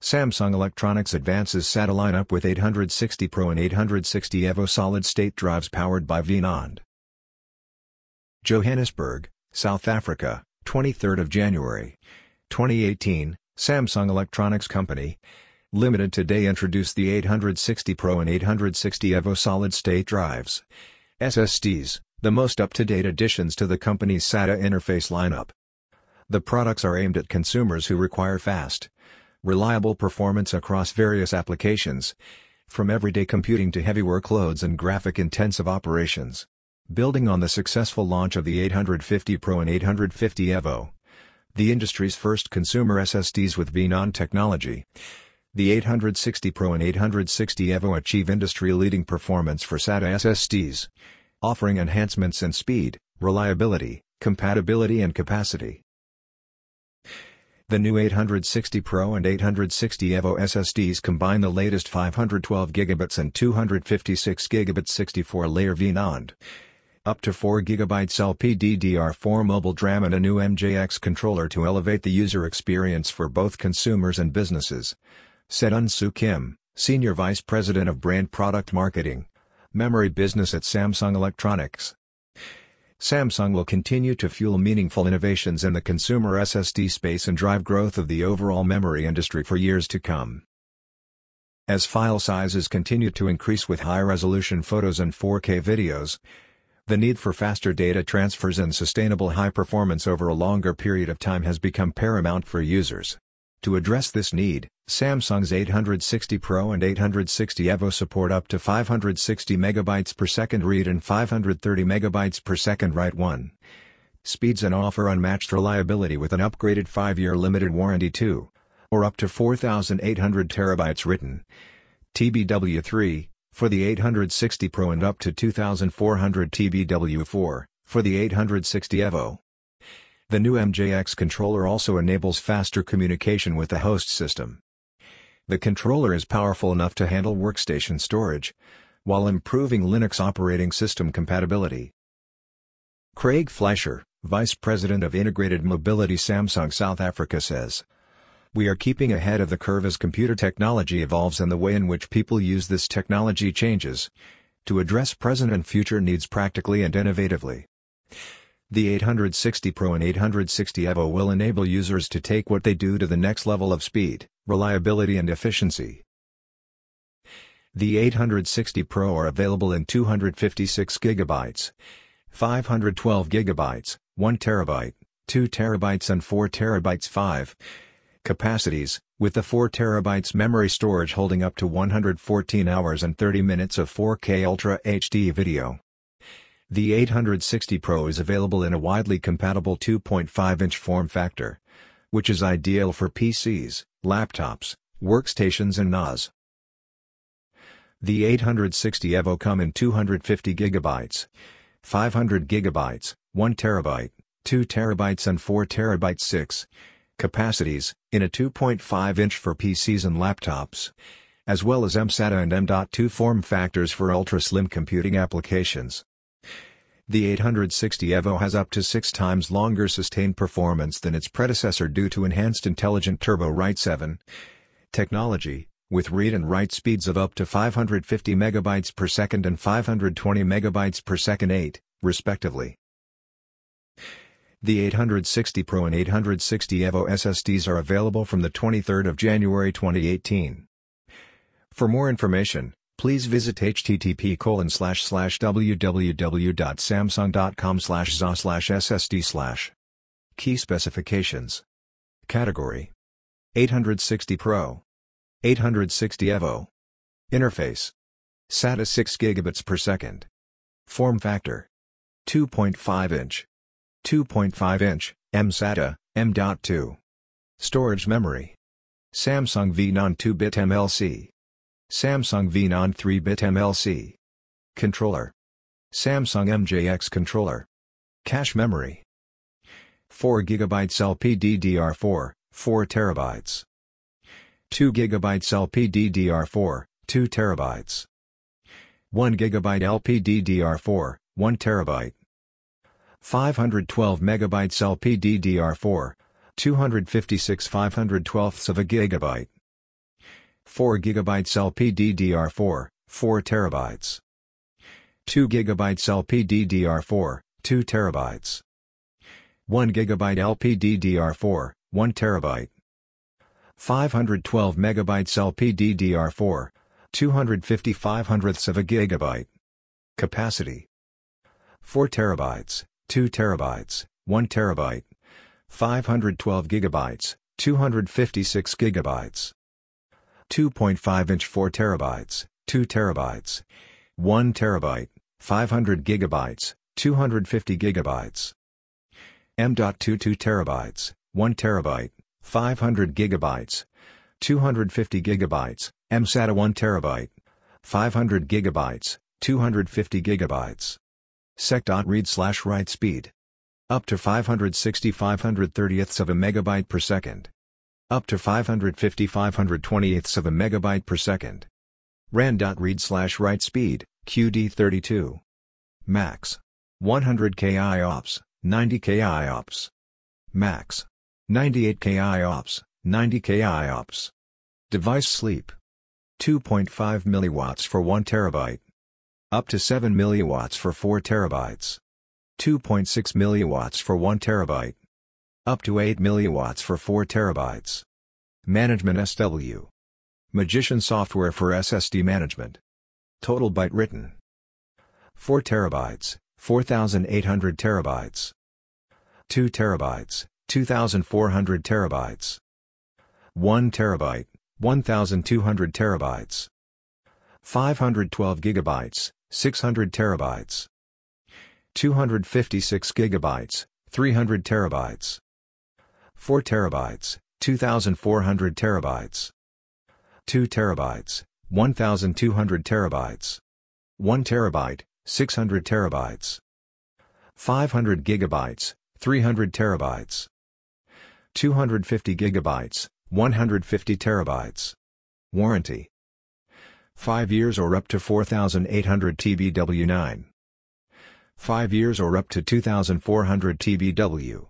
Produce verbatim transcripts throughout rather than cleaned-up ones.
Samsung Electronics advances SATA lineup with eight sixty Pro and eight sixty Evo solid-state drives powered by VNAND. Johannesburg, South Africa, twenty-third of January, twenty eighteen, Samsung Electronics Company Limited today introduced the eight sixty Pro and eight sixty Evo solid-state drives, S S Ds, the most up-to-date additions to the company's SATA interface lineup. The products are aimed at consumers who require fast, reliable performance across various applications, from everyday computing to heavy workloads and graphic-intensive operations. Building on the successful launch of the eight fifty Pro and eight fifty Evo, the industry's first consumer S S Ds with VNAND technology, the eight sixty Pro and eight sixty Evo achieve industry-leading performance for SATA S S Ds, offering enhancements in speed, reliability, compatibility and capacity. The new eight sixty Pro and eight sixty Evo S S Ds combine the latest five hundred twelve gigabits and two hundred fifty-six gigabit sixty-four layer VNAND, up to four gigabytes L P D D R four mobile DRAM and a new M J X controller to elevate the user experience for both consumers and businesses, said Un-Soo Kim, Senior Vice President of Brand Product Marketing, Memory Business at Samsung Electronics. Samsung will continue to fuel meaningful innovations in the consumer S S D space and drive growth of the overall memory industry for years to come. As file sizes continue to increase with high-resolution photos and four K videos, the need for faster data transfers and sustainable high performance over a longer period of time has become paramount for users. To address this need, Samsung's eight sixty Pro and eight sixty Evo support up to five hundred sixty megabytes per second read and five hundred thirty megabytes per second write one speeds and offer unmatched reliability with an upgraded five year limited warranty too, or up to four thousand eight hundred terabytes written T B W three for the eight sixty Pro and up to two thousand four hundred T B W four for the eight sixty Evo. The new M J X controller also enables faster communication with the host system. The controller is powerful enough to handle workstation storage, while improving Linux operating system compatibility. Craig Fleischer, Vice President of Integrated Mobility Samsung South Africa says, "We are keeping ahead of the curve as computer technology evolves and the way in which people use this technology changes, to address present and future needs practically and innovatively." The eight sixty Pro and eight sixty Evo will enable users to take what they do to the next level of speed, reliability and efficiency. The eight sixty Pro are available in two hundred fifty-six gigabytes, five hundred twelve gigabytes, one terabyte, two terabytes and four terabytes five capacities, with the four terabytes memory storage holding up to one hundred fourteen hours and thirty minutes of four K Ultra H D video. The eight sixty Pro is available in a widely compatible two point five inch form factor, which is ideal for P Cs, laptops, workstations and N A S. The eight sixty Evo come in two hundred fifty gigabytes, five hundred gigabytes, one terabyte, two terabytes and four terabytes six capacities, in a two point five inch for P Cs and laptops, as well as M SATA and M dot two form factors for ultra-slim computing applications. The eight sixty Evo has up to six times longer sustained performance than its predecessor due to enhanced Intelligent Turbo Write seven technology, with read and write speeds of up to five hundred fifty megabytes per second and five hundred twenty megabytes per second eight, respectively. The eight sixty Pro and eight sixty Evo S S Ds are available from the twenty-third of January twenty eighteen. For more information, please visit http colon slash slash www.samsung.com slash za slash ssd slash. Key specifications. Category: eight sixty Pro, eight sixty Evo. Interface: SATA six gigabits per second. Form factor: two point five inch. two point five inch, M SATA, M dot two. Storage memory: Samsung VNAND two bit M L C. Samsung VNAND three bit M L C. Controller: Samsung M J X controller. Cache memory: four gigabytes L P D D R four, four terabytes. two gigabytes L P D D R four, two terabytes. one gigabyte L P D D R four, one terabyte. five hundred twelve megabytes L P D D R four, two hundred fifty-six five hundred twelfths of a gigabyte. four gigabyte L P D D R four, four terabytes. two gigabyte L P D D R four, two terabytes. one gigabyte L P D D R four, one terabyte. five hundred twelve megabytes L P D D R four, two hundred fifty-five hundredths of a gigabyte. Capacity: four terabytes, two terabytes, one terabyte. five hundred twelve gigabytes, two hundred fifty-six gigabytes. two point five inch four terabytes, two terabytes. one terabyte, five hundred gigabytes, two hundred fifty gigabytes. M dot two two terabytes, one terabyte, five hundred gigabytes, two hundred fifty gigabytes. M SATA one terabyte, five hundred gigabytes, two hundred fifty gigabytes. Sec.read slash write speed: up to five hundred sixty five hundred thirtieths of a megabyte per second. Up to five hundred fifty five hundred twentieths of a megabyte per second. Ran.read slash write speed, Q D thirty-two. Max: one hundred K I O P S, ninety K I O P S. Max: ninety-eight K I O P S, ninety K I O P S. Device sleep: two point five milliwatts for one terabyte. Up to seven milliwatts for four terabytes. two point six milliwatts for one terabyte. Up to eight milliwatts for four terabytes. Management S W. Magician software for S S D management. Total byte written: four terabytes, four thousand eight hundred terabytes. two terabytes, two thousand four hundred terabytes. one terabyte, one thousand two hundred terabytes. five hundred twelve gigabytes, six hundred terabytes. two hundred fifty-six gigabytes, three hundred terabytes. four terabytes, two thousand four hundred terabytes. two terabytes, one thousand two hundred terabytes. one terabyte, six hundred terabytes. five hundred gigabytes, three hundred terabytes. two hundred fifty gigabytes, one hundred fifty terabytes. Warranty: five years or up to four thousand eight hundred T B W nine. five years or up to two thousand four hundred T B W.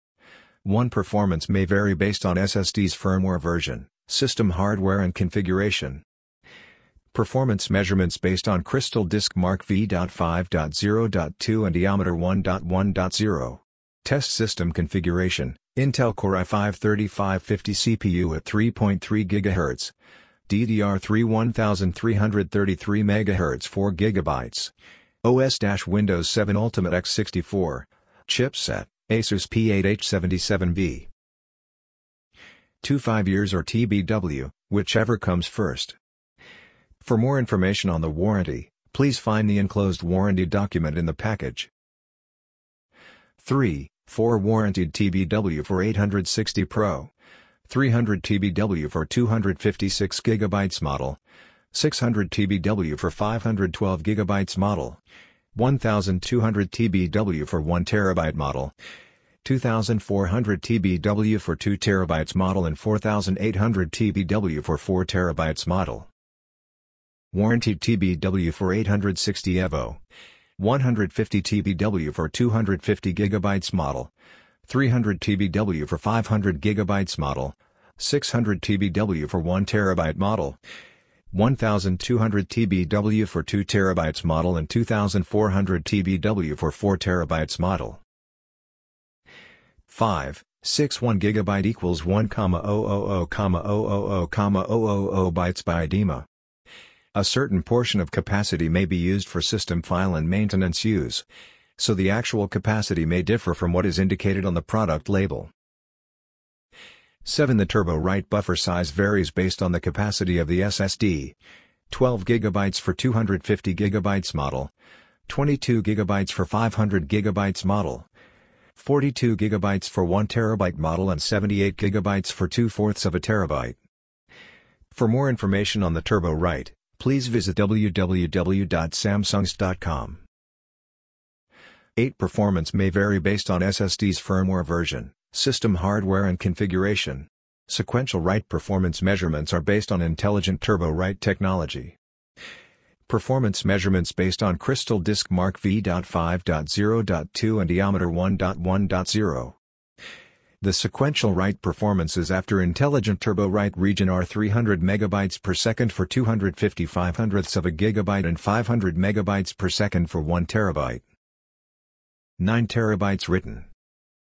one Performance may vary based on S S D's firmware version, system hardware and configuration. Performance measurements based on Crystal Disk Mark V five point zero point two and Diameter one point one point zero. Test system configuration: Intel Core i five thirty-five fifty C P U at three point three gigahertz. D D R three thirteen thirty-three megahertz four gigabytes. O S-Windows seven Ultimate x sixty-four. Chipset: Asus P eight H seventy-seven B. two five years or T B W, whichever comes first. For more information on the warranty, please find the enclosed warranty document in the package. three four Warranted T B W for eight sixty Pro. three hundred T B W for two hundred fifty-six gigabytes model. six hundred T B W for five hundred twelve gigabytes model. one thousand two hundred T B W for one terabyte model. two thousand four hundred T B W for two terabytes model and four thousand eight hundred T B W for four terabytes model. Warranted T B W for eight sixty Evo. one hundred fifty T B W for two hundred fifty gigabytes model. three hundred T B W for five hundred gigabytes model. six hundred T B W for one terabyte model. one thousand two hundred T B W for two terabytes model and two thousand four hundred T B W for four terabytes model. five sixty-one gigabyte equals one thousand zero zero zero zero zero zero bytes by I D M A. A certain portion of capacity may be used for system file and maintenance use, so the actual capacity may differ from what is indicated on the product label. seven The turbo write buffer size varies based on the capacity of the S S D. twelve gigabytes for two hundred fifty gigabytes model. twenty-two gigabytes for five hundred gigabytes model. forty-two gigabytes for one terabyte model and seventy-eight gigabytes for two-fourths of a terabyte. For more information on the turbo write, please visit w w w dot samsungs dot com. eight Performance may vary based on S S D's firmware version, system hardware and configuration. Sequential write performance measurements are based on Intelligent Turbo Write technology. Performance measurements based on Crystal Disk Mark V five point zero point two and Diameter one point one point zero. The sequential write performances after Intelligent Turbo Write region are three hundred megabytes per second for two hundred fifty-five hundredths of a gigabyte and five hundred megabytes per second for one terabyte. nine terabytes written.